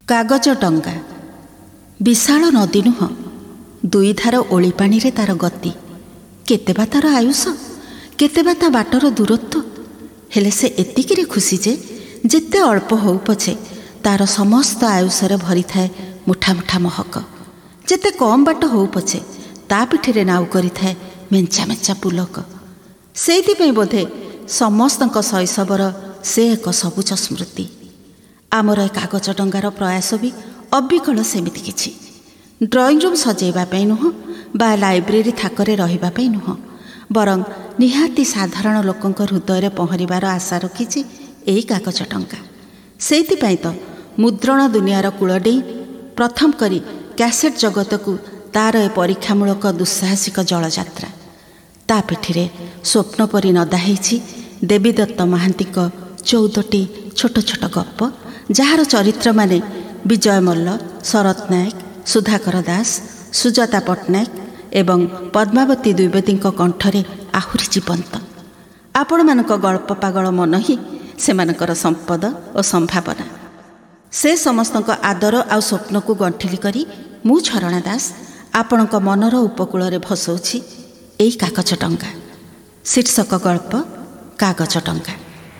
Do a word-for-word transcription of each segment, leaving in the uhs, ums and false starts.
କାଗଜ ଡଙ୍ଗା ବିଶାଳ ନଦୀ ନୁହଁ, ଦୁଇ ଧାର ଓଳି ପାଣିରେ ତାର ଗତି। କେତେ ବା ତାର ଆୟୁଷ, କେତେ ବା ତା ବାଟର ଦୂରତ୍ୱ। ହେଲେ ସେ ଏତିକିରେ ଖୁସି ଯେ ଯେତେ ଅଳ୍ପ ହଉ ପଛେ ତାର ସମସ୍ତ ଆୟୁଷରେ ଭରିଥାଏ ମୁଠା ମୁଠା ମହକ। ଯେତେ କମ୍ ବାଟ ହଉ ପଛେ ତା ପିଠିରେ ନାଉ କରିଥାଏ ମେଞ୍ଚା ମେଞ୍ଚା ପୁଲକ। ସେଇଥିପାଇଁ ବୋଧେ ସମସ୍ତଙ୍କ ଶୈଶବର ସେ ଏକ ସବୁଜ ସ୍ମୃତି। ଆମର ଏ କାଗଜ ଡଙ୍ଗାର ପ୍ରୟାସ ବି ଅବିକଳ ସେମିତି କିଛି। ଡ୍ରଇଂ ରୁମ୍ ସଜେଇବା ପାଇଁ ନୁହଁ ବା ଲାଇବ୍ରେରୀ ଥାକରେ ରହିବା ପାଇଁ ନୁହଁ, ବରଂ ନିହାତି ସାଧାରଣ ଲୋକଙ୍କ ହୃଦୟରେ ପହଁରିବାର ଆଶା ରଖିଛି ଏଇ କାଗଜ ଡଙ୍ଗା। ସେଇଥିପାଇଁ ତ ମୁଦ୍ରଣ ଦୁନିଆର କୂଳ ଡେଇଁ ପ୍ରଥମ କରି କ୍ୟାସେଟ୍ ଜଗତକୁ ତାର ଏ ପରୀକ୍ଷାମୂଳକ ଦୁଃସାହସିକ ଜଳଯାତ୍ରା। ତା ପିଠିରେ ସ୍ୱପ୍ନ ପରି ନଦା ହେଇଛି ଦେବୀଦତ୍ତ ମହାନ୍ତିଙ୍କ ଚଉଦଟି ଛୋଟ ଛୋଟ ଗପ, ଯାହାର ଚରିତ୍ରମାନେ ବିଜୟ ମଲ୍ଲ, ଶରତ ନାୟକ, ସୁଧାକର ଦାସ, ସୁଜାତା ପଟ୍ଟନାୟକ ଏବଂ ପଦ୍ମାବତୀ ଦ୍ୱିବେଦୀଙ୍କ କଣ୍ଠରେ ଆହୁରି ଜୀବନ୍ତ। ଆପଣମାନଙ୍କ ଗଳ୍ପ ପାଗଳ ମନ ହିଁ ସେମାନଙ୍କର ସମ୍ପଦ ଓ ସମ୍ଭାବନା। ସେ ସମସ୍ତଙ୍କ ଆଦର ଆଉ ସ୍ୱପ୍ନକୁ ଗଣ୍ଠିଲି କରି ମୁଁ ଝରଣା ଦାସ ଆପଣଙ୍କ ମନର ଉପକୂଳରେ ଭସଉଛି ଏଇ କାଗଜ ଡଙ୍ଗା। ଶୀର୍ଷକ ଗଳ୍ପ କାଗଜ ଡଙ୍ଗା।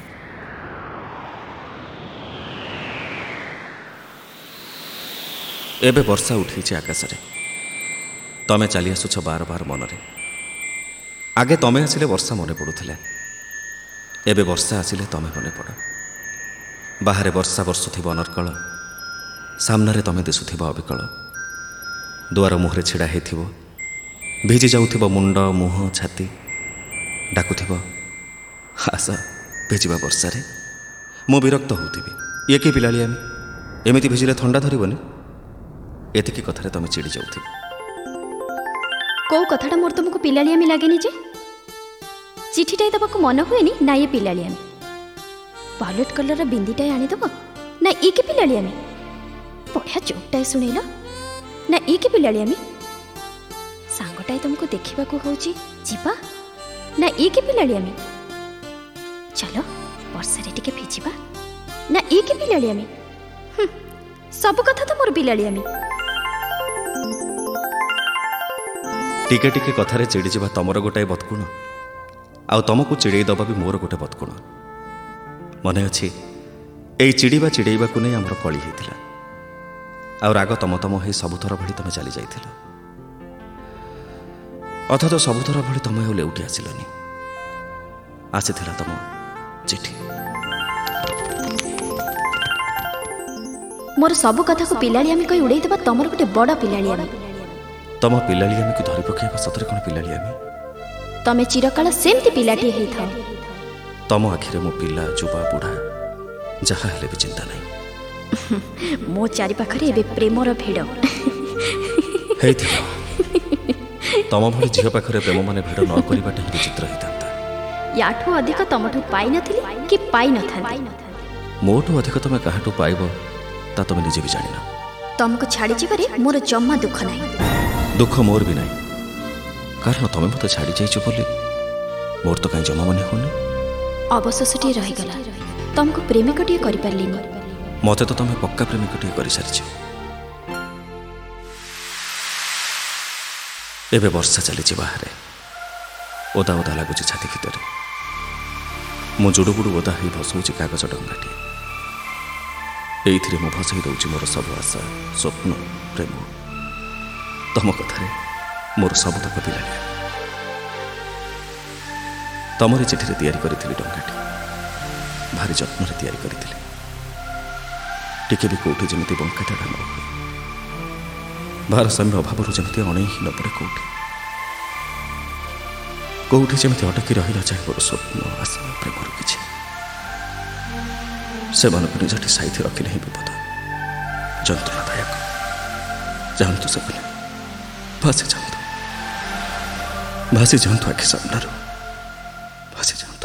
ଏବେ ବର୍ଷା ଉଠେଇଛି ଆକାଶରେ। ତମେ ଚାଲି ଆସୁଛ ବାର ବାର ମନରେ। ଆଗେ ତମେ ଆସିଲେ ବର୍ଷା ମନେ ପଡ଼ୁଥିଲା, ଏବେ ବର୍ଷା ଆସିଲେ ତମେ ମନେ ପଡ଼। ବାହାରେ ବର୍ଷା ବର୍ଷୁଥିବ ଅନର୍କଳ, ସାମ୍ନାରେ ତମେ ଦିଶୁଥିବ ଅବିକଳ। ଦୁଆର ମୁହଁରେ ଛିଡ଼ା ହେଇଥିବ, ଭିଜି ଯାଉଥିବ ମୁଣ୍ଡ, ମୁହଁ, ଛାତି। ଡାକୁଥିବ ଆସ ଭିଜିବା ବର୍ଷାରେ। ମୁଁ ବିରକ୍ତ ହେଉଥିବି, ଇଏ କି ପିଲାଳିଆମି, ଏମିତି ଭିଜିଲେ ଥଣ୍ଡା ଧରିବନି। ଏତିକି କଥାରେ ତମେ ଚିଡ଼ି ଯାଉଥିବ। କୋଉ କଥାଟା ମୋର ତୁମକୁ ପିଲାଳିଆମି ଲାଗେନି ଯେ? ଚିଠିଟାଏ ଦେବାକୁ ମନ ହୁଏନି ନା ଇଏ ପିଲାଳିଆମି? ଭାୟୋଲେଟ୍ କଲର୍ର ବିନ୍ଦିଟାଏ ଆଣିଦେବ ନା ଇ କି ପିଲାଳିଆମି? ବଢ଼ିଆ ଜୋକ୍ଟାଏ ଶୁଣେଇଲ ନା ଇ କି ପିଲାଳିଆମି? ସାଙ୍ଗଟାଏ ତୁମକୁ ଦେଖିବାକୁ ହେଉଛି, ଯିବା ନା ଇ କି ପିଲାଳିଆମି? ଚାଲ ବର୍ଷାରେ ଟିକେ ଭିଜିବା ନା ଇ କି ପିଲାଳିଆମି? ସବୁ କଥା ତ ମୋର ପିଲାଳିଆମି। ଟିକେ ଟିକେ କଥାରେ ଚିଡ଼ିଯିବା ତମର ଗୋଟାଏ ବଦଗୁଣ, ଆଉ ତମକୁ ଚିଡ଼େଇ ଦେବା ବି ମୋର ଗୋଟେ ବଦଗୁଣ। ମନେ ଅଛି, ଏଇ ଚିଡ଼ିବା ଚିଡ଼େଇବାକୁ ନେଇ ଆମର କଳି ହେଇଥିଲା, ଆଉ ରାଗ ତମ ତମ ହେଇ ସବୁଥର ଭଳି ତମେ ଚାଲି ଯାଇଥିଲ। ଅଥଚ ସବୁଥର ଭଳି ତମେ ଆଉ ଲେଉଟି ଆସିଲନି। ଆସିଥିଲା ତମ ଚିଠି। ମୋର ସବୁ କଥାକୁ ପିଲାଳିଆମି କହି ଉଡ଼େଇ ଦେବା ତମର ଗୋଟେ ବଡ଼ ପିଲାଳିଆମି। ତମ ପିଲାଳିଆମିକୁ ଧରି ପକାଇବା ସତରେ କ'ଣ ପିଲାଳିଆମି? ତମେ ଚିରକାଳ ସେମିତି ପିଲାଟିଏ ହେଇଥାଅ। ତମ ଆଖିରେ ମୁଁ ପିଲା, ଯୁବା, ବୁଢ଼ା ଯାହା ହେଲେ ବି ଚିନ୍ତା ନାହିଁ। ମୋ ଚାରିପାଖରେ ଏବେ ପ୍ରେମର ଭିଡ଼ ହେଇଥିବ। ତମ ଭଳି ଝିଅ ପାଖରେ ପ୍ରେମ ମାନେ ଭିଡ଼ ନ କରିବାଟା ହିଁ ବିଚିତ୍ର ହେଇଥାନ୍ତା। ୟାଠୁ ଅଧିକ ତମଠୁ ପାଇନଥିଲି କି ପାଇନଥାନ୍ତି। ମୋଠୁ ଅଧିକ ତମେ କାହାଠୁ ପାଇବ ତା ତମେ ନିଜେ ବି ଜାଣିନ। ତମକୁ ଛାଡ଼ି ଯିବାରେ ମୋର ଜମା ଦୁଃଖ ନାହିଁ। ଦୁଃଖ ମୋର ବି ନାହିଁ, କାରଣ ତମେ ମୋତେ ଛାଡ଼ି ଯାଇଛ ବୋଲି ମୋର ତ କାହିଁ ଜମା ମନେ ହଉନି। ଅବଶେଷଟିଏ ରହିଗଲା, ତମକୁ ପ୍ରେମିକଟିଏ କରିପାରିଲିନି। ମୋତେ ତ ତମେ ପକ୍କା ପ୍ରେମିକଟିଏ କରିସାରିଛ। ଏବେ ବର୍ଷା ଚାଲିଛି ବାହାରେ, ଓଦା ଓଦା ଲାଗୁଛି ଛାତି ଭିତରେ। ମୁଁ ଜୁଡ଼ୁବୁଡ଼ୁ ଓଦା ହେଇ ଭସଉଛି କାଗଜ ଡଙ୍ଗାଟିଏ। ଏଇଥିରେ ମୁଁ ଭସେଇ ଦେଉଛି ମୋର ସବୁ ଆଶା, ସ୍ୱପ୍ନ, ପ୍ରେମ। ତମ କଥାରେ ମୋର ସବୁତକ ପିଲାଳିଆ। ତମରି ଚିଠିରେ ତିଆରି କରିଥିଲି ଡଙ୍ଗାଟି, ଭାରି ଯତ୍ନରେ ତିଆରି କରିଥିଲି। ଟିକେ ବି କୋଉଠି ଯେମିତି ବଙ୍କା ତେଢ଼ା ନ ହୁଏ, ଭାରସାମ୍ୟ ଅଭାବରୁ ଯେମିତି ଅଣେଇ ହିଁ ନ ପଡ଼େ କୋଉଠି। କୋଉଠି ଯେମିତି ଅଟକି ରହିଲା ଯାଏ ମୋର ସ୍ୱପ୍ନ, ଆଶା, ପ୍ରେମର କିଛି। ସେମାନଙ୍କୁ ନିଜଠି ସାଇତି ରଖିଲେ ହିଁ ବିପଦ, ଯନ୍ତ୍ରଣାଦାୟକ। ଯାଆନ୍ତୁ ସେମାନେ, ଭାସି ଯାଆନ୍ତୁ, ଭାସି ଯାଆନ୍ତୁ ଆଖି ସାମ୍ନାରୁ, ଭାସି ଯାଆନ୍ତୁ।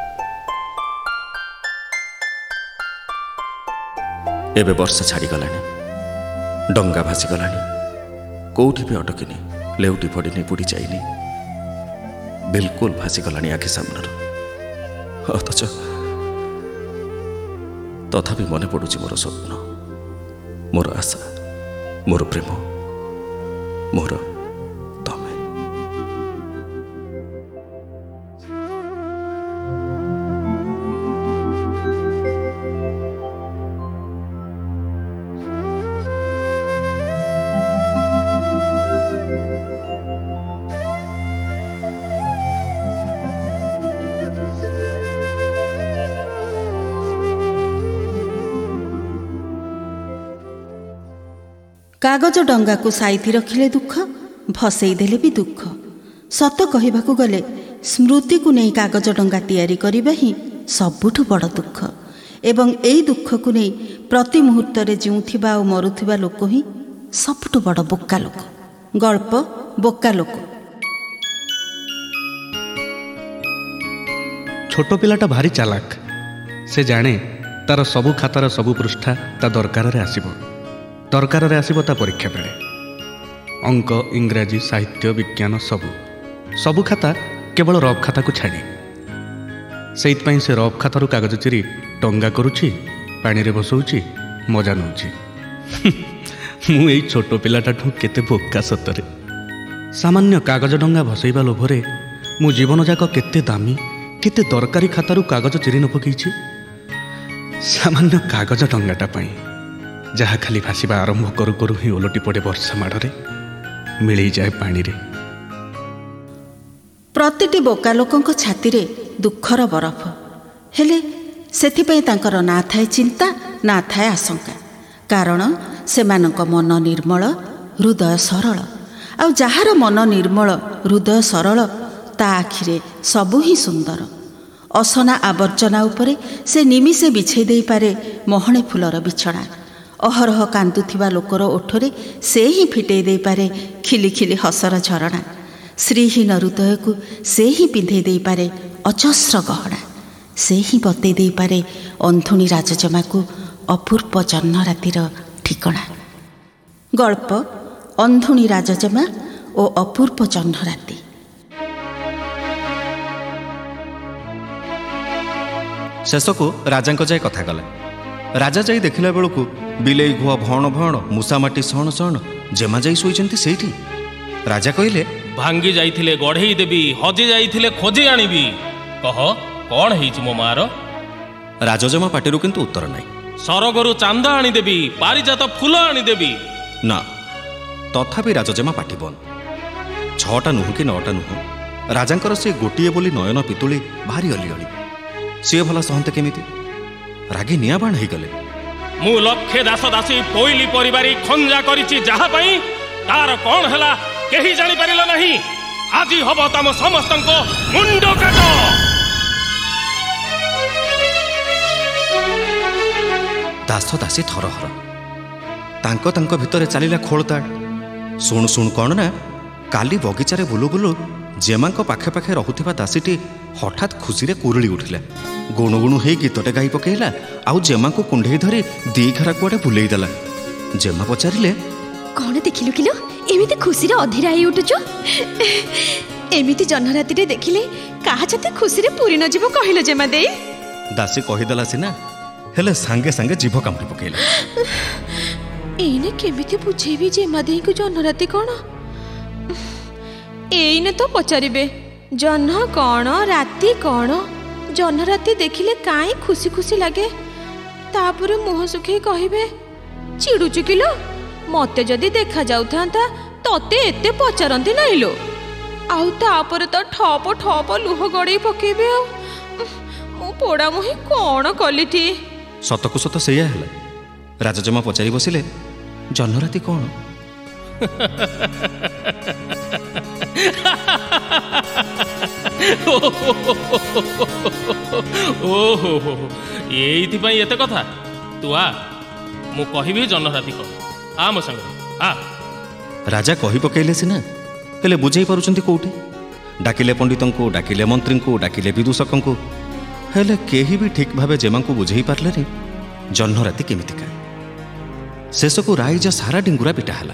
ଏବେ ବର୍ଷା ଛାଡ଼ିଗଲାଣି, ଡଙ୍ଗା ଭାସିଗଲାଣି, କୋଉଠି ବି ଅଟକିନି, ଲେଉଟି ପଡ଼ିନି, ବୁଡ଼ି ଯାଇନି, ବିଲକୁଲ ଭାସିଗଲାଣି ଆଖି ସାମ୍ନାରୁ। ଅଥଚ ତଥାପି ମନେ ପଡ଼ୁଛି ମୋର ସ୍ୱପ୍ନ, मोर आशा, मोर प्रेम, मोर तमे। कागज डंगा को साइती रखिले दुख, भसई देले भी दुख। सत कहबाकू गले स्मृति को नहीं कागज डंगा तैयारी करिबा ही सबुठु बड़ दुख। एवं एई दुख को नहीं प्रति मुहूर्त रे जीउथिबा और मरुथिबा लोक ही सबुठु बड़ बोका लोक। गल्प बोका लोक। छोट पिलाटा भारी चालाक। से जाने तार सबु खातार सबु पृष्ठा ता दरकार रे आसीबो, दरकार रे आसीबो ता परीक्षा बेले। अंक, इंग्राजी, साहित्य, विज्ञान सबु सबु खाता केवल रफ खाता को छाड़ी। सेइतपई से रफ खातारू कागज चिरी टंगा करुछि, पानी रे बसौछि, मजा नउछि। मु एई छोट पिलाटाठू केते बोका सतरे। सामान्य कागज डंगा भसैबा लोभरे मु जीवन जाक केते दामी केते दरकारी खातारू कागज चिरी न पकईछि। सामान्य कागज डंगाटा पाई जहा खाली भाषा आरंभ करू करू ही ओलटी पड़े वर्षा माड़े मिल जाए पानी रे। प्रतिटी बोका लोकंक छाती रे दुखर बरफ हेले सेथिपई तांकर ना थाए चिंता ना थाए आशंका। कारण सेमानक मन निर्मल, हृदय सरल। आ जହାର मन निर्मल, हृदय सरल ता आखिरे सबु ही सुंदर। असना आवर्जना उपरे से निमिषे बिछे दे पारे मोहणे फुलर बिछड़ा। अहरह कांदुथिबा लोकर ओठरे से ही फिटे दे पारे खिली खिली हसर झरणा। श्रीहीन हृदय को से ही पिंधे दे पारे अजस्र गहना। से ही बते दे पारे अंधुणी राजजमा को अपूर्व जन्म रातिर ठिकणा। गल्प अंधुणी राजजमा और अपूर्व जन्म राति। शेष को राजा जाए कथा गला। राजा जाई देखिला बेलू बिलेई घुआ भण भण, मूसामाटी सण सण जेमा जाई शोइचंती सेठी। राजा कहले, भांगी जाइथिले गढ़ेई देबी, हजि जाइथिले खोजे आनिबी। कह कौन हेइछ मो मार? राजजमा पाटिरु किंतु उत्तर नाही। सरगरु चांदा आनी देबी, पारिजात फूल आनी देबी। ना, तथापि राजजमा पाटी बंद। छटा नुह कि नौटा नुह राजांकर से गोटिए बोली नयन पितुली भारी अलिअली। सी भला सहंते केमिति? रागी निया बाण हो गले। मु लक्षे दास दासी पोइली परिवारी खंजा करिछि जहा पई तार कौन हला केही जानि परिला नाही। आजि हबो तम समस्तंको मुंडो काट। दास दासी थरहर तांको तांको भितरे चलिला खोलताड़। शुणु शुणु कौन ना काली बगीचारे बुलु बुलु जेमांको पाखे पाखे रहुथिबा दासीटी हठात खुशी रे कुरुली उठिला। गुणु गुणु हे गीतटे गाई पकेइला। आउ जेमा को कुंढेई धरी दी घरा कुआडे बुलेई देला। जेमा पचारिले, कौन देखिलु किलो एमिति खुशी रे अधीरा ही उठुचो? एमिति जन्म राति रे देखिले काहा छते खुशी रे पूरी न जीव कहिलो जेमा देई? दासी कहिदेला सिना, हेले सांगे सांगे जीभ कामड़ी पकेइला। एने केमिति बुझेबी जेमा देई को जन्म राति कोन? एने तो पचारिबे जन्म कोन राति कोन? जन्म राति देखिले काई खुशी खुशी लगे। तापर मुह सुखे कहिबे, चिड़ुचु किलो मते जदि देखा जाउथांता तते एते पचारंती नाही लो। आउ तापर तो ठप ठप लुह गड़े पकेबे। आ मो पोड़ा मुही कोन कलिठी? सतकु सत सेया हैला। राजजमा पचारि बसिले, जन्म राति कोन? ओहो एइथिपाई एते कथा। तू आ मु कहिबी जन्म राति को। आ मो संग आ। राजा कहि पकेइले सिना, हेले बुझेई पारुचंती कोउठी? डाकिले पंडितों को, डाकिले मंत्री को, डाकिले विदूषकों को, हेले केही भी ठीक भावे जेमा को बुझेई पारले रे जन्म राति केमितिका। शेष को राइज सारा डिंगुरा पिटा हला।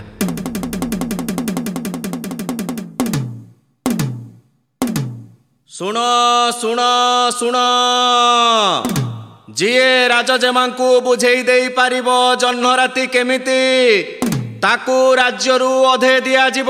सुनो सुनो सुनो, ଯିଏ ରାଜଜେମାଙ୍କୁ ବୁଝେଇ ଦେଇ ପାରିବ ଜହ୍ନ ରାତି କେମିତି ତାକୁ ରାଜ୍ୟରୁ ଅଧେ ଦିଆଯିବ।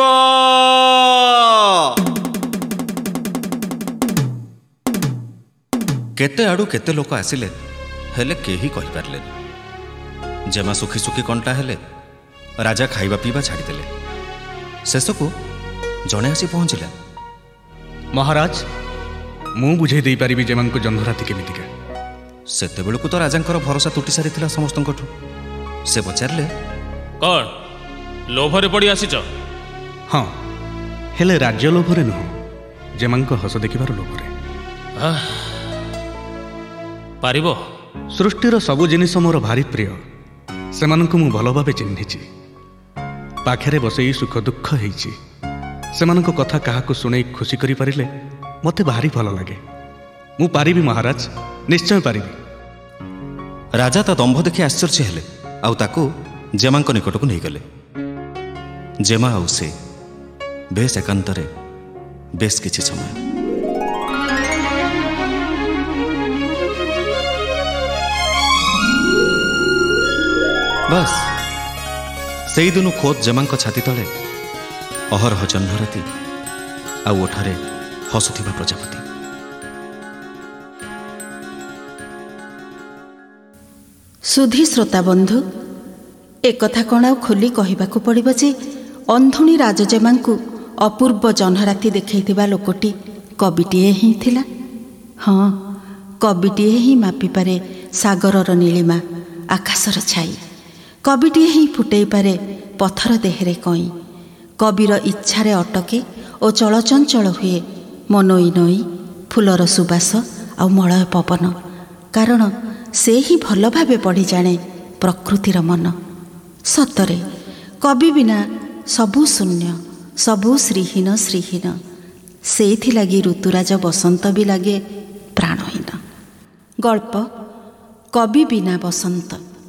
କେତେ ଆଡୁ କେତେ ଲୋକ ଆସିଲେ, ହେଲେ କେହି କହିପାରିଲେନି। ଜେମା ସୁଖି ସୁଖି କଣ୍ଟା ହେଲେ, ରାଜା ଖାଇବା ପିଇବା ଛାଡ଼ିଦେଲେ। ଶେଷକୁ ଜଣେ ଆସି ପହଞ୍ଚିଲା। ମହାରାଜ, ମୁଁ ବୁଝେଇ ଦେଇପାରିବି ଜେମାଙ୍କୁ ଜହ୍ନ ରାତି କେମିତିକା। ସେତେବେଳକୁ ତ ରାଜାଙ୍କର ଭରସା ତୁଟି ସାରିଥିଲା ସମସ୍ତଙ୍କଠୁ। ସେ ପଚାରିଲେ, କ'ଣ ଲୋଭରେ ପଡ଼ି ଆସିଛ? ହଁ, ହେଲେ ରାଜ୍ୟ ଲୋଭରେ ନୁହଁ, ଜେମାଙ୍କ ହସ ଦେଖିବାର ଲୋଭରେ। ପାରିବ? ସୃଷ୍ଟିର ସବୁ ଜିନିଷ ମୋର ଭାରି ପ୍ରିୟ। ସେମାନଙ୍କୁ ମୁଁ ଭଲ ଭାବେ ଚିହ୍ନିଛି। ପାଖରେ ବସେଇ ସୁଖ ଦୁଃଖ ହେଇଛି। ସେମାନଙ୍କ କଥା କାହାକୁ ଶୁଣେଇ ଖୁସି କରିପାରିଲେ ମୋତେ ଭାରି ଭଲ ଲାଗେ। ମୁଁ ପାରିବି ମହାରାଜ, ନିଶ୍ଚୟ ପାରିବି। ରାଜା ତା ଦମ୍ଭ ଦେଖି ଆଶ୍ଚର୍ଯ୍ୟ ହେଲେ, ଆଉ ତାକୁ ଜେମାଙ୍କ ନିକଟକୁ ନେଇଗଲେ। ଜେମା ଆଉ ସେ ବେଶ ଏକାନ୍ତରେ ବେଶ କିଛି ସମୟ। ବାସ୍ ସେଇଦିନୁ ଖୋଦ୍ ଜେମାଙ୍କ ଛାତି ତଳେ ଅହରହ ଜହ୍ନ ରାତି, ଆଉ ଓଠରେ ହସୁଥିବା ପ୍ରଜାପତି। ସୁଧୀ ଶ୍ରୋତା ବନ୍ଧୁ, ଏକଥା କ'ଣ ଆଉ ଖୋଲି କହିବାକୁ ପଡ଼ିବ ଯେ ଅନ୍ଧୁଣୀ ରାଜଜେମାଙ୍କୁ ଅପୂର୍ବ ଜହ୍ନରାତି ଦେଖାଇଥିବା ଲୋକଟି କବିଟିଏ ହିଁ ଥିଲା। ହଁ, କବିଟିଏ ହିଁ ମାପିପାରେ ସାଗରର ନୀଳିମା, ଆକାଶର ଛାଇ। କବିଟିଏ ହିଁ ଫୁଟେଇ ପାରେ ପଥର ଦେହରେ କଇଁ। କବିର ଇଚ୍ଛାରେ ଅଟକେ ଓ ଚଳଚଞ୍ଚଳ ହୁଏ ମନୋଇ ନଈ, ଫୁଲର ସୁବାସ ଆଉ ମଳୟ ପବନ। କାରଣ ସେ ହିଁ ଭଲ ଭାବେ ପଢ଼ି ଜାଣେ ପ୍ରକୃତିର ମନ। ସତରେ କବି ବିନା ସବୁ ଶୂନ୍ୟ, ସବୁ ଶ୍ରୀହୀନ ଶ୍ରୀହୀନ। ସେଇଥିଲାଗି ଋତୁରାଜ ବସନ୍ତ ବି ଲାଗେ ପ୍ରାଣହୀନ। ଗଳ୍ପ କବି ବିନା ବସନ୍ତ।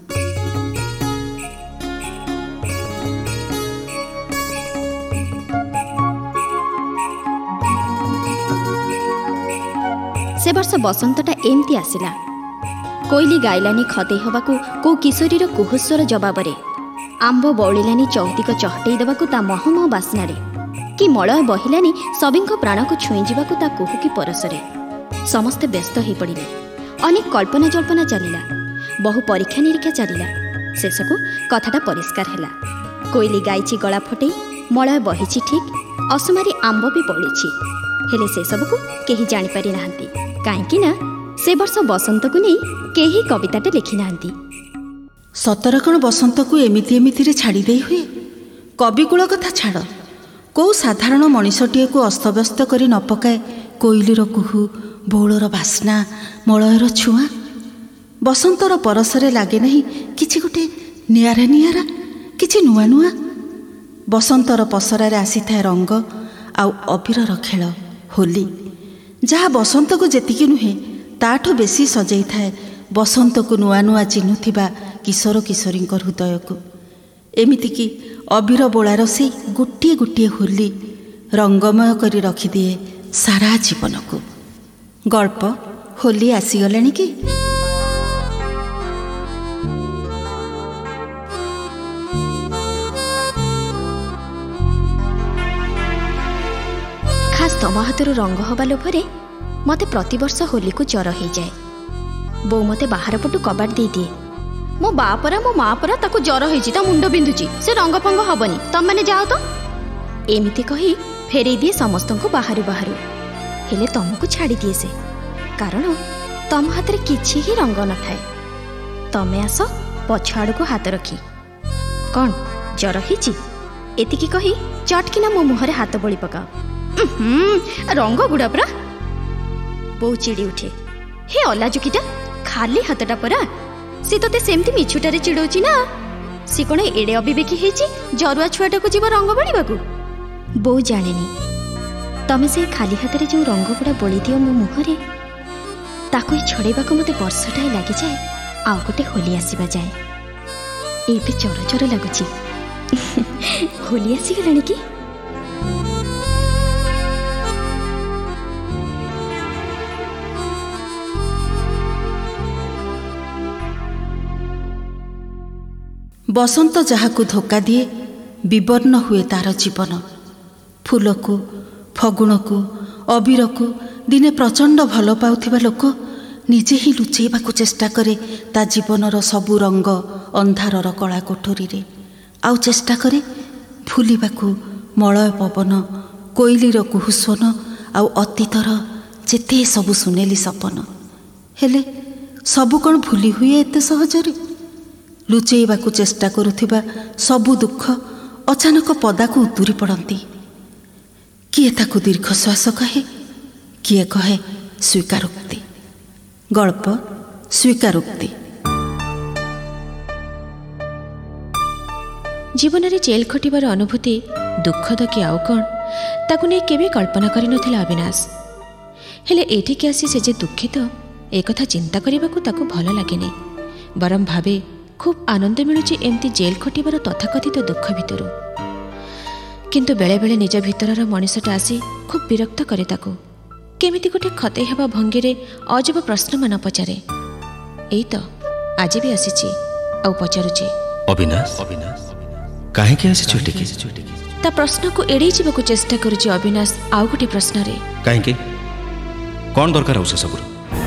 ସେ ବର୍ଷ ବସନ୍ତଟା ଏମିତି ଆସିଲା। କୋଇଲି ଗାଇଲାନି ଖଦେଇ ହେବାକୁ କୋଉ କିଶୋରୀର କୁହୁସ୍ୱର ଜବାବରେ। ଆମ୍ବ ବଉଳିଲାନି ଚୌତିକ ଚହଟେଇ ଦେବାକୁ ତା ମହମହ ବାସ୍ନାରେ। କି ମଳୟ ବହିଲାନି ସଭିଙ୍କ ପ୍ରାଣକୁ ଛୁଇଁ ଯିବାକୁ ତା କୁହୁକି ପରଶରେ। ସମସ୍ତେ ବ୍ୟସ୍ତ ହୋଇପଡ଼ିଲେ। ଅନେକ କଳ୍ପନା ଜଳ୍ପନା ଚାଲିଲା, ବହୁ ପରୀକ୍ଷା ନିରୀକ୍ଷା ଚାଲିଲା। ଶେଷକୁ କଥାଟା ପରିଷ୍କାର ହେଲା। କୋଇଲି ଗାଇଛି ଗଳା ଫଟେଇ, ମଳୟ ବହିଛି ଠିକ୍, ଅସୁମାରୀ ଆମ୍ବ ବି ବଳିଛି। ହେଲେ ସେସବୁକୁ କେହି ଜାଣିପାରି ନାହାନ୍ତି, କାହିଁକି ନା ସେ ବର୍ଷ ବସନ୍ତକୁ ନେଇ କେହି କବିତାଟେ ଲେଖି ନାହାନ୍ତି। ସତର କ'ଣ ବସନ୍ତକୁ ଏମିତି ଏମିତିରେ ଛାଡ଼ି ଦେଇ ହୁଏ? କବିକୁଳ କଥା ଛାଡ଼, କେଉଁ ସାଧାରଣ ମଣିଷଟିଏକୁ ଅସ୍ତବ୍ୟସ୍ତ କରି ନ ପକାଏ କୋଇଲିର କୁହୁ, ବଉଳର ବାସ୍ନା, ମଳୟର ଛୁଆଁ। ବସନ୍ତର ପରଶରେ ଲାଗେ ନାହିଁ କିଛି ଗୋଟେ ନିଆରା ନିଆରା, କିଛି ନୂଆ ନୂଆ। ବସନ୍ତର ପସରାରେ ଆସିଥାଏ ରଙ୍ଗ ଆଉ ଅବିରର ଖେଳ, ହୋଲି। ଯାହା ବସନ୍ତକୁ ଯେତିକି ନୁହେଁ ତାଠୁ ବେଶୀ ସଜେଇଥାଏ ବସନ୍ତକୁ ନୂଆ ନୂଆ ଚିହ୍ନୁଥିବା କିଶୋର କିଶୋରୀଙ୍କ ହୃଦୟକୁ। ଏମିତିକି ଅବିର ବୋଳାର ସେଇ ଗୋଟିଏ ଗୋଟିଏ ହୋଲି ରଙ୍ଗମୟ କରି ରଖିଦିଏ ସାରା ଜୀବନକୁ। ଗଳ୍ପ ହୋଲି ଆସିଗଲାଣି କି? ଖାସ୍ ତମ ହାତରୁ ରଙ୍ଗ ହେବା ଲୋଭରେ ମୋତେ ପ୍ରତିବର୍ଷ ହୋଲିକୁ ଜ୍ୱର ହେଇଯାଏ। ବୋଉ ମୋତେ ବାହାର ପଟୁ କବାଟ ଦେଇଦିଏ। ମୋ ବାଆ ପରା ମୋ ମା ପରା ତାକୁ ଜ୍ୱର ହେଇଛି, ତା ମୁଣ୍ଡ ବିନ୍ଧୁଛି, ସେ ରଙ୍ଗ ଫଙ୍ଗ ହବନି, ତମମାନେ ଯାଅ ତ। ଏମିତି କହି ଫେରେଇ ଦିଏ ସମସ୍ତଙ୍କୁ ବାହାରୁ ବାହାରୁ। ହେଲେ ତମକୁ ଛାଡ଼ି ଦିଏ ସେ, କାରଣ ତମ ହାତରେ କିଛି ହିଁ ରଙ୍ଗ ନଥାଏ। ତମେ ଆସ ପଛ ଆଡ଼କୁ ହାତ ରଖି। କ'ଣ ଜ୍ୱର ହେଇଛି? ଏତିକି କହି ଚଟକିନା ମୋ ମୁହଁରେ ହାତ ବୋଳି ପକାଅ। ରଙ୍ଗ ଗୁଡ଼ା ପରା। ବୋଉ ଚିଡ଼ି ଉଠେ, ହେ ଅଲାଜୁକିଟା, ଖାଲି ହାତଟା ପରା। ସେ ତତେ ସେମିତି ମିଛୁଟାରେ ଚିଡ଼ଉଛି ନା? ସେ କ'ଣ ଏଡ଼େ ଅବିବେକୀ ହେଇଛି ଜରୁଆ ଛୁଆଟାକୁ ଯିବ ରଙ୍ଗ ବୋଳିବାକୁ? ବୋଉ ଜାଣେନି ତମେ ସେଇ ଖାଲି ହାତରେ ଯେଉଁ ରଙ୍ଗ ଗୁଡ଼ା ବୋଳି ଦିଅ ମୋ ମୁହଁରେ, ତାକୁ ହିଁ ଛଡ଼େଇବାକୁ ମୋତେ ବର୍ଷଟାଏ ଲାଗିଯାଏ। ଆଉ ଗୋଟେ ହୋଲି ଆସିବା ଯାଏ। ଏବେ ଚର ଚର ଲାଗୁଛି। ହୋଲି ଆସିଗଲାଣି କି? ବସନ୍ତ ଯାହାକୁ ଧୋକା ଦିଏ ବିବର୍ଣ୍ଣ ହୁଏ ତାର ଜୀବନ। ଫୁଲକୁ, ଫଗୁଣକୁ, ଅବିରକୁ ଦିନେ ପ୍ରଚଣ୍ଡ ଭଲ ପାଉଥିବା ଲୋକ ନିଜେ ହିଁ ଲୁଚେଇବାକୁ ଚେଷ୍ଟା କରେ ତା ଜୀବନର ସବୁ ରଙ୍ଗ ଅନ୍ଧାରର କଳା କୋଠରୀରେ। ଆଉ ଚେଷ୍ଟା କରେ ଭୁଲିବାକୁ ମଳୟ ପବନ, କୋଇଲିର କୁହୁସ୍ୱନ ଆଉ ଅତୀତର ଯେତେ ସବୁ ସୁନେଲି ସପନ। ହେଲେ ସବୁ କ'ଣ ଭୁଲି ହୁଏ ଏତେ ସହଜରେ? ଲୁଚେଇବାକୁ ଚେଷ୍ଟା କରୁଥିବା ସବୁ ଦୁଃଖ ଅଚାନକ ପଦାକୁ ଉତୁରି ପଡ଼ନ୍ତି। କିଏ ତାକୁ ଦୀର୍ଘଶ୍ୱାସ କହେ, କିଏ କହେ ସ୍ୱୀକାରୋକ୍ତି। ଗଳ୍ପ ସ୍ୱୀକାରୋକ୍ତି। ଜୀବନରେ ଜେଲ୍ ଖଟିବାର ଅନୁଭୂତି ଦୁଃଖଦ କି ଆଉ କ'ଣ ତାକୁ ନେଇ କେବେ କଳ୍ପନା କରିନଥିଲା ଅବିନାଶ। ହେଲେ ଏଠିକି ଆସି ସେ ଯେ ଦୁଃଖିତ ଏକଥା ଚିନ୍ତା କରିବାକୁ ତାକୁ ଭଲ ଲାଗେନି। ବରଂ ଭାବେ ଖୁବ୍ ଆନନ୍ଦ ମିଳୁଛି ଏମିତି ଜେଲ୍ ଖଟିବାର ତଥାକଥିତ ଦୁଃଖ ଭିତରୁ। କିନ୍ତୁ ବେଳେବେଳେ ନିଜ ଭିତରର ମଣିଷଟା ଆସି ଖୁବ୍ ବିରକ୍ତ କରେ ତାକୁ। କେମିତି ଗୋଟେ ଖତେଇ ହେବା ଭଙ୍ଗୀରେ ଅଜବ ପ୍ରଶ୍ନମାନ ପଚାରେ। ଏଇ ତ ଆଜି ବି ଆସିଛି ଆଉ ପଚାରୁଛି, ଅବିନାଶ କାହିଁକି ଆସିଛୁ ଏଠିକି? ତା ପ୍ରଶ୍ନକୁ ଏଡ଼େଇ ଯିବାକୁ ଚେଷ୍ଟା କରୁଛି ଅବିନାଶ ଆଉ ଗୋଟେ ପ୍ରଶ୍ନରେ। କାହିଁକି? କ'ଣ ଦରକାର ଆଉ ସେସବୁର?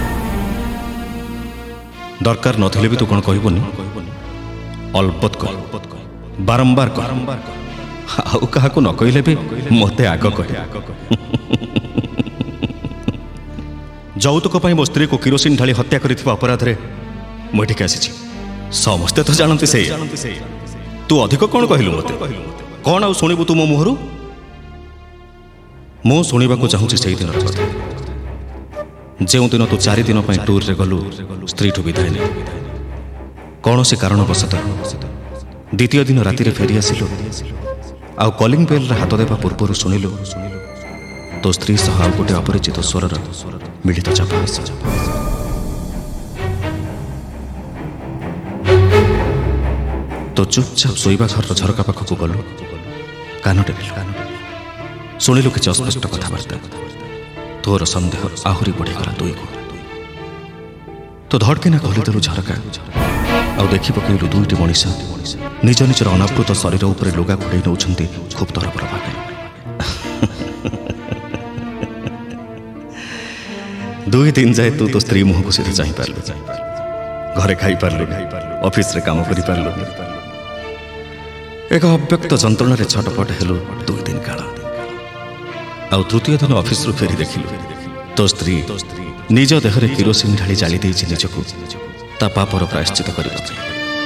ଦରକାର ନଥିଲେ ବି ତୁ କ'ଣ କହିବୁନି? ଅଳ୍ପତ କହ, ବାରମ୍ବାର କହ, ଆଉ କାହାକୁ ନ କହିଲେ ବି ମୋତେ ଆଗ କହ। ଯୌତୁକ ପାଇଁ ମୋ ସ୍ତ୍ରୀକୁ କିରୋସିନ ଢାଳି ହତ୍ୟା କରିଥିବା ଅପରାଧରେ ମୁଁ ଏଠିକି ଆସିଛି। ସମସ୍ତେ ତ ଜାଣନ୍ତି ସେଇ। ତୁ ଅଧିକ କ'ଣ କହିଲୁ ମୋତେ? କ'ଣ ଆଉ ଶୁଣିବୁ ତୁ ମୋ ମୁହଁରୁ? ମୁଁ ଶୁଣିବାକୁ ଚାହୁଁଛି ସେଇଦିନର କଥା, ଯେଉଁଦିନ ତୁ ଚାରି ଦିନ ପାଇଁ ଟୁର୍ରେ ଗଲୁ ସ୍ତ୍ରୀଠୁ ବିଦାୟ ନେଇ। କୌଣସି କାରଣବଶତଃ ଦ୍ୱିତୀୟ ଦିନ ରାତିରେ ଫେରି ଆସିଲୁ ଆଉ କଲିଂ ବେଲ୍ରେ ହାତ ଦେବା ପୂର୍ବରୁ ଶୁଣିଲୁ ତୋ ସ୍ତ୍ରୀ ସହ ଆଉ ଗୋଟେ ଅପରିଚିତ ସ୍ୱରର ମିଳିତ ଚାପା। ତୋ ଚୁପଚାପ ଶୋଇବା ଘରର ଝରକା ପାଖକୁ ଗଲୁ, କାନ ଟେକିଲୁ, ଶୁଣିଲୁ କିଛି ଅସ୍ପଷ୍ଟ କଥାବାର୍ତ୍ତା। ତୋର ସନ୍ଦେହ ଆହୁରି ବଢ଼ିଗଲା ଦୁଇକୁ। ତୁ ଧଡ଼କିନା ଖୋଲିଦେଲୁ ଝରକା ଆଉ ଦେଖି ପକେଇଲୁ ଦୁଇଟି ମଣିଷ ନିଜ ନିଜର ଅନାବୃତ ଶରୀର ଉପରେ ଲୁଗା ଘୋଡ଼େଇ ନେଉଛନ୍ତି ଖୁବ୍ ତରବର ଭାବେ। ଦୁଇ ଦିନ ଯାଏ ତୁ ତୋ ସ୍ତ୍ରୀ ମୁହଁକୁ ସିଧା ଚାହିଁପାରିଲୁ, ଘରେ ଖାଇପାରିଲୁ, ଅଫିସରେ କାମ କରିପାରିଲୁ। ଏକ ଅବ୍ୟକ୍ତ ଯନ୍ତ୍ରଣାରେ ଛଟପଟ ହେଲୁ ଦୁଇ ଦିନ କାଳ। ଆଉ ତୃତୀୟ ଦିନ ଅଫିସରୁ ଫେରି ଦେଖିଲୁ ତୋ ସ୍ତ୍ରୀ ନିଜ ଦେହରେ କିରୋସିନ ଢାଳି ଜାଳି ଦେଇଛି ନିଜକୁ ତା ପାପର ପ୍ରାୟଶ୍ଚିତ କରିବା ପାଇଁ।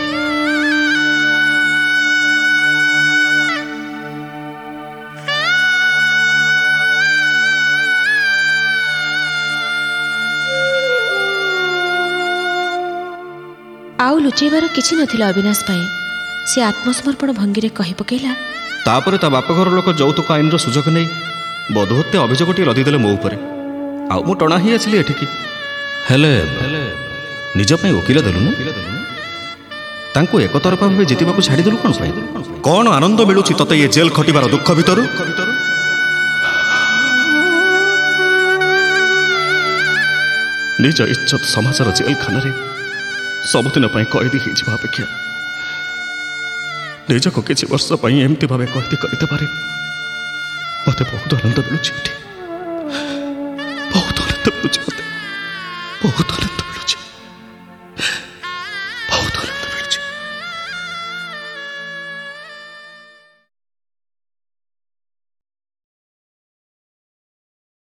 ଆଉ ଲୁଚେଇବାର କିଛି ନଥିଲା ଅବିନାଶ ପାଇଁ। ସେ ଆତ୍ମସମର୍ପଣ ଭଙ୍ଗୀରେ କହି ପକେଇଲା, ତାପରେ ତା ବାପଘର ଲୋକ ଯୌତୁକ ଆଇନର ସୁଯୋଗ ନେଇ ବୋଧହତ୍ୟା ଅଭିଯୋଗଟି ଲଦିଦେଲେ ମୋ ଉପରେ, ଆଉ ମୁଁ ଟଣା ହିଁ ଆସିଲି ଏଠିକି। ହେଲେ ନିଜ ପାଇଁ ଓକିଲ ଦେଲୁନୁ? ତାଙ୍କୁ ଏକତରଫା ଭାବେ ଜିତିବାକୁ ଛାଡ଼ିଦେଲୁ କ'ଣ ପାଇଁ? କ'ଣ ଆନନ୍ଦ ମିଳୁଛି ତତେ ଏ ଜେଲ୍ ଖଟିବାର ଦୁଃଖ ଭିତରୁ? ନିଜ ଇଜ୍ଜତ ସମାଜର ଜେଲଖାନାରେ ସବୁଦିନ ପାଇଁ କଏଦୀ ହେଇଯିବା ଅପେକ୍ଷା ନିଜକୁ କିଛି ବର୍ଷ ପାଇଁ ଏମିତି ଭାବେ କଏଦୀ କରିଦେବାରେ ମୋତେ ବହୁତ ଆନନ୍ଦ ମିଳୁଛି। ଏଠି ବହୁତ ଆନନ୍ଦ ମିଳୁଛି, ମୋତେ ବହୁତ ଆନନ୍ଦ।